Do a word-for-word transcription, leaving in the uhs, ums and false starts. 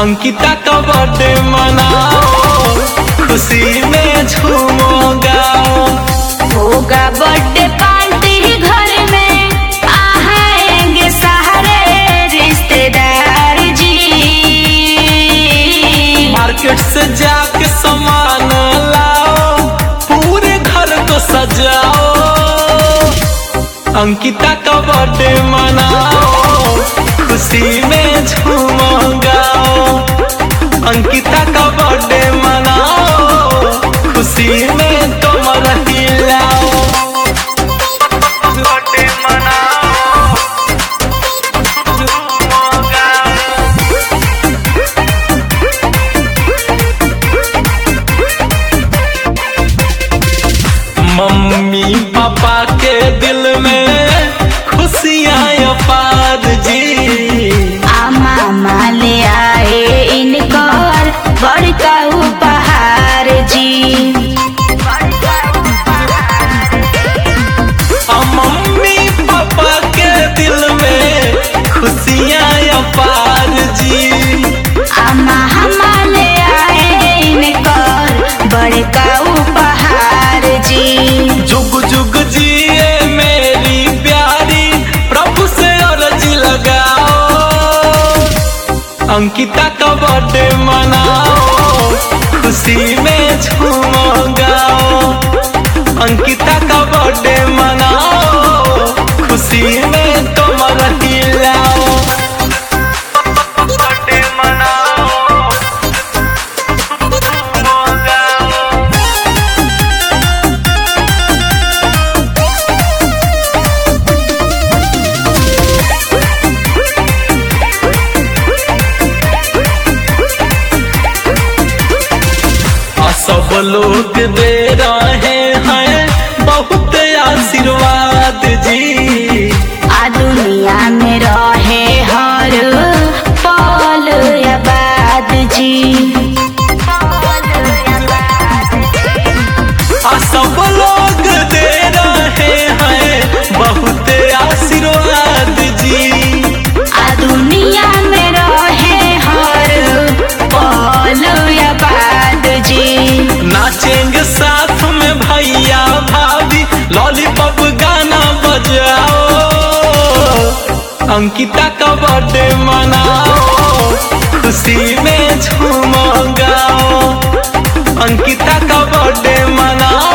अंकिता का बर्थडे मनाओ, खुशी में झूमो गाओ। होगा बर्थडे पार्टी घर में, आएंगे सारे रिश्तेदार जी। मार्केट से जाके सामान लाओ, पूरे घर को सजाओ। अंकिता का बर्थडे मनाओ, खुशी में झूमो गाओ। अंकिता का बर्थडे मनाओ, खुशी में तुम रहिलाओ। बर्थडे मनाओ, झूमो गाओ। मम्मी पापा के दिल में खुशियाँ अपार जी। आ मामा ले आए इनकर बड़का उपहार जी। आ मम्मी पापा के दिल में खुशियाँ अपार जी। आ मामा ले आए इनकर बड़का उपहार जी। जुग जुग जिए मेरी प्यारी, प्रभु से अर्जी लगाओ। अंकिता का बर्थडे मनाओ, खुशी में झूमो गाओ। अंकिता का बर्थडे मनाओ, खुशी में तुम रहिलाओ। बर्थडे मनाओ, झूमो गाओ। सब लोग दे रहे हैं बहुत आशीर्वाद जी। आ दुनिया में रहे हर पल आबाद जी। आ सब लोग दे रहे हैं बहुत आशीर्वाद जी। आ दुनिया में रहे हर पल आबाद जी। नाचेंगे साथ में भैया भाभी, लॉलीपॉप गाना बजाओ। अंकिता का बर्थडे मनाओ, खुशी में झूमो गाओ। अंकिता का बर्थडे मनाओ,